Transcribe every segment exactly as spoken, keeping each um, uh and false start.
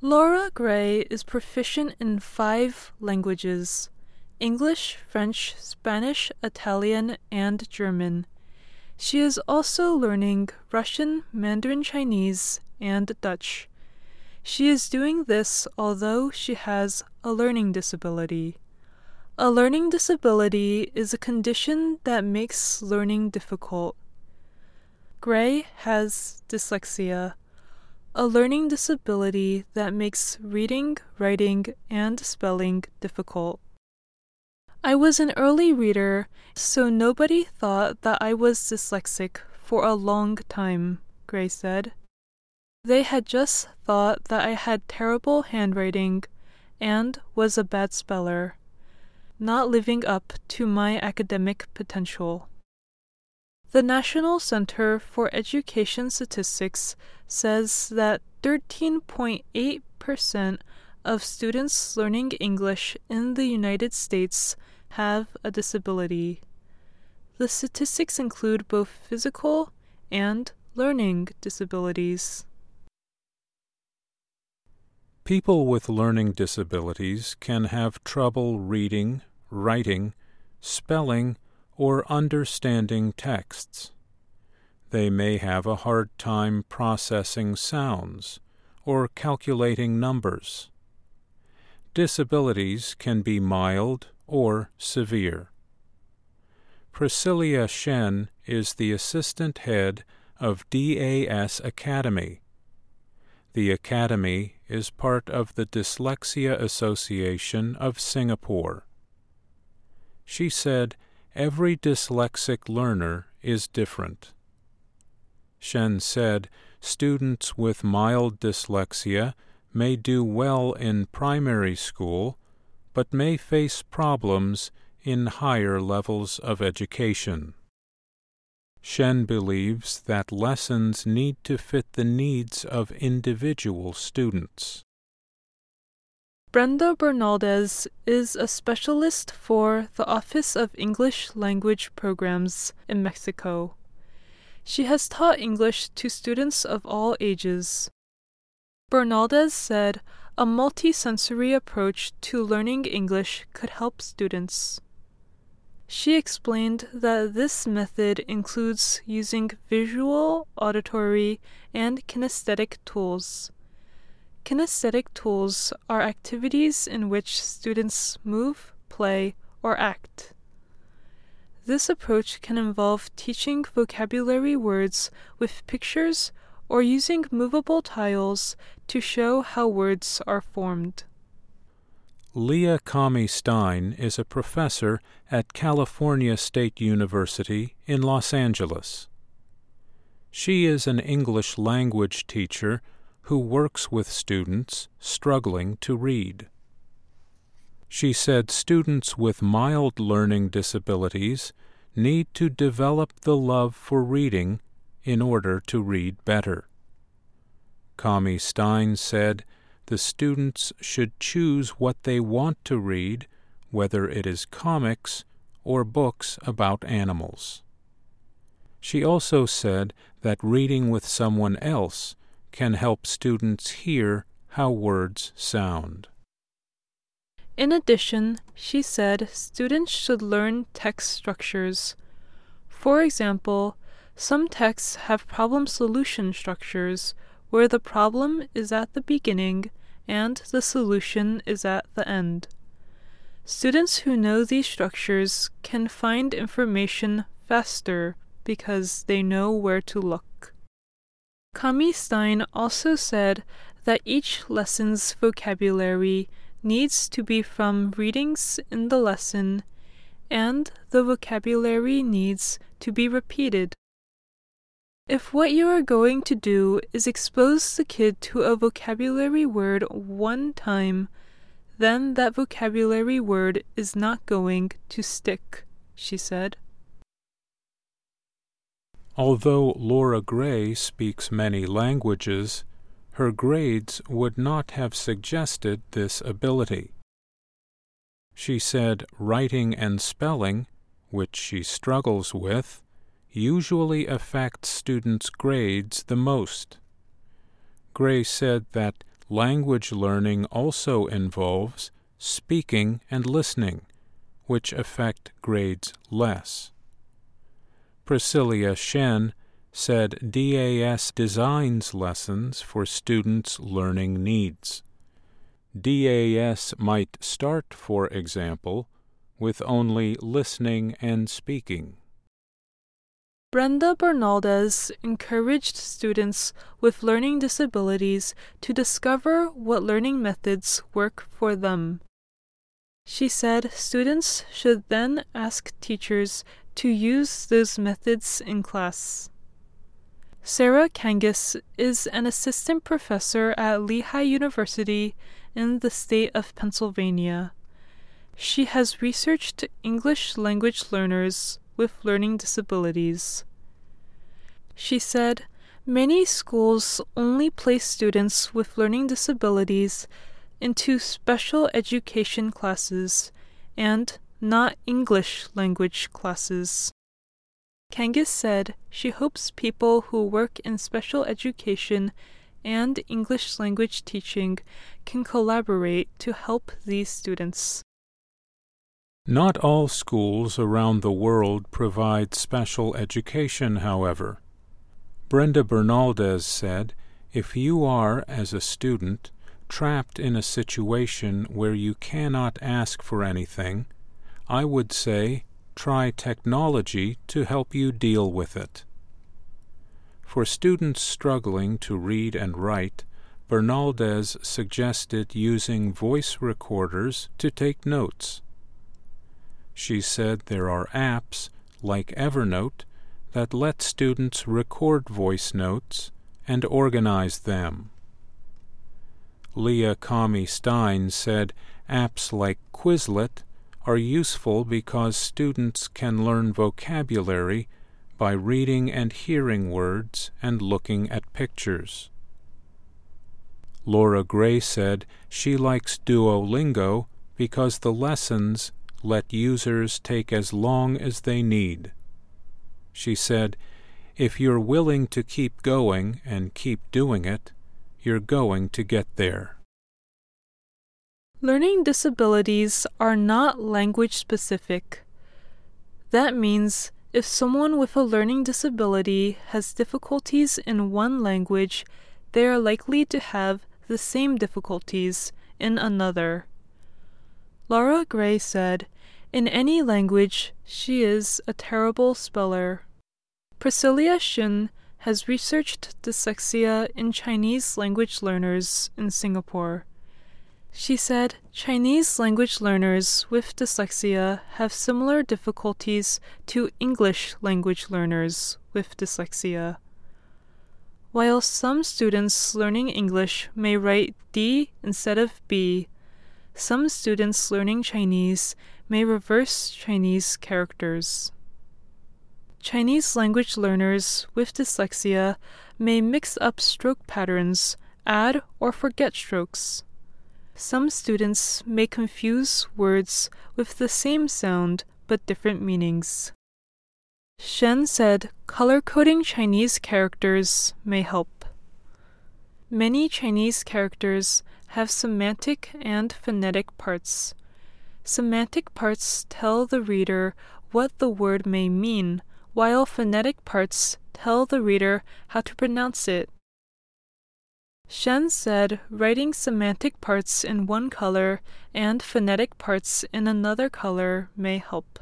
Laura Gray is proficient in five languages: English, French, Spanish, Italian, and German. She is also learning Russian, Mandarin Chinese, and Dutch. She is doing this although she has a learning disability. A learning disability is a condition that makes learning difficult. Gray has dyslexia, a learning disability that makes reading, writing, and spelling difficult. I was an early reader, so nobody thought that I was dyslexic for a long time, Gray said. They had just thought that I had terrible handwriting and was a bad speller, not living up to my academic potential. The National Center for Education Statistics says that thirteen point eight percent of students learning English in the United States have a disability. The statistics include both physical and learning disabilities. People with learning disabilities can have trouble reading, writing, spelling, or understanding texts. They may have a hard time processing sounds or calculating numbers. Disabilities can be mild or severe. Priscilla Shen is the assistant head of D A S Academy. The Academy is part of the Dyslexia Association of Singapore. She said every dyslexic learner is different. Shen said students with mild dyslexia may do well in primary school, but may face problems in higher levels of education. Shen believes that lessons need to fit the needs of individual students. Brenda Bernaldez is a specialist for the Office of English Language Programs in Mexico. She has taught English to students of all ages. Bernaldez said a multisensory approach to learning English could help students. She explained that this method includes using visual, auditory, and kinesthetic tools. Kinesthetic tools are activities in which students move, play, or act. This approach can involve teaching vocabulary words with pictures or using movable tiles to show how words are formed. Leah Kami Stein is a professor at California State University in Los Angeles. She is an English language teacher who works with students struggling to read. She said students with mild learning disabilities need to develop the love for reading in order to read better. Kami Stein said the students should choose what they want to read, whether it is comics or books about animals. She also said that reading with someone else can help students hear how words sound. In addition, she said students should learn text structures. For example, some texts have problem-solution structures where the problem is at the beginning and the solution is at the end. Students who know these structures can find information faster because they know where to look. Kami Stein also said that each lesson's vocabulary needs to be from readings in the lesson, and the vocabulary needs to be repeated. If what you are going to do is expose the kid to a vocabulary word one time, then that vocabulary word is not going to stick, she said. Although Laura Gray speaks many languages, her grades would not have suggested this ability. She said writing and spelling, which she struggles with, usually affects students' grades the most. Gray said that language learning also involves speaking and listening, which affect grades less. Priscilla Shen said D A S designs lessons for students' learning needs. D A S might start, for example, with only listening and speaking. Brenda Bernaldez encouraged students with learning disabilities to discover what learning methods work for them. She said students should then ask teachers to use those methods in class. Sarah Kangas is an assistant professor at Lehigh University in the state of Pennsylvania. She has researched English language learners with learning disabilities. She said, many schools only place students with learning disabilities into special education classes and not English language classes. Kangas said she hopes people who work in special education and English language teaching can collaborate to help these students. Not all schools around the world provide special education, however. Brenda Bernaldez said, if you are, as a student, trapped in a situation where you cannot ask for anything, I would say try technology to help you deal with it. For students struggling to read and write, Bernaldez suggested using voice recorders to take notes. She said there are apps, like Evernote, that let students record voice notes and organize them. Leah Kami Stein said apps like Quizlet are useful because students can learn vocabulary by reading and hearing words and looking at pictures. Laura Gray said she likes Duolingo because the lessons let users take as long as they need. She said, if you're willing to keep going and keep doing it, you're going to get there. Learning disabilities are not language specific. That means if someone with a learning disability has difficulties in one language, they are likely to have the same difficulties in another. Laura Gray said, in any language, she is a terrible speller. Priscilla Shin has researched dyslexia in Chinese language learners in Singapore. She said Chinese language learners with dyslexia have similar difficulties to English language learners with dyslexia. While some students learning English may write D instead of B, some students learning Chinese may reverse Chinese characters. Chinese language learners with dyslexia may mix up stroke patterns, add or forget strokes. Some students may confuse words with the same sound but different meanings. Shen said color-coding Chinese characters may help. Many Chinese characters have semantic and phonetic parts. Semantic parts tell the reader what the word may mean, while phonetic parts tell the reader how to pronounce it. Shen said writing semantic parts in one color and phonetic parts in another color may help.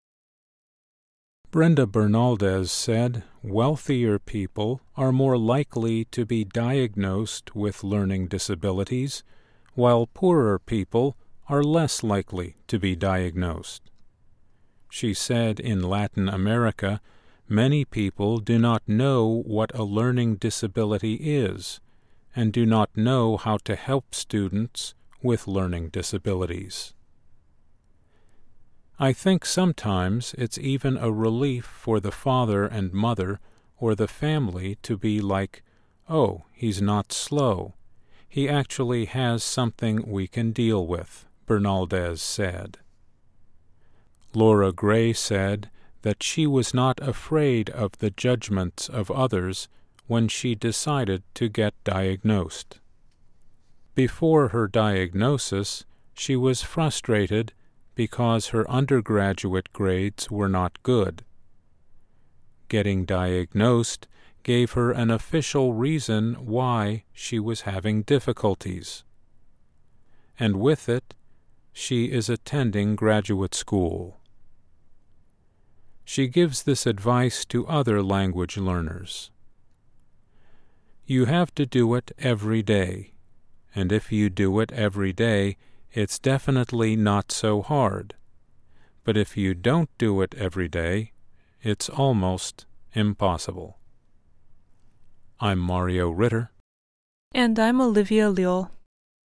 Brenda Bernaldez said wealthier people are more likely to be diagnosed with learning disabilities, while poorer people are less likely to be diagnosed. She said in Latin America, many people do not know what a learning disability is, and do not know how to help students with learning disabilities. I think sometimes it's even a relief for the father and mother or the family to be like, oh, he's not slow. He actually has something we can deal with, Bernaldez said. Laura Gray said that she was not afraid of the judgments of others when she decided to get diagnosed. Before her diagnosis, she was frustrated because her undergraduate grades were not good. Getting diagnosed gave her an official reason why she was having difficulties. And with it, she is attending graduate school. She gives this advice to other language learners. You have to do it every day, and if you do it every day, it's definitely not so hard. But if you don't do it every day, it's almost impossible. I'm Mario Ritter. And I'm Olivia Liu.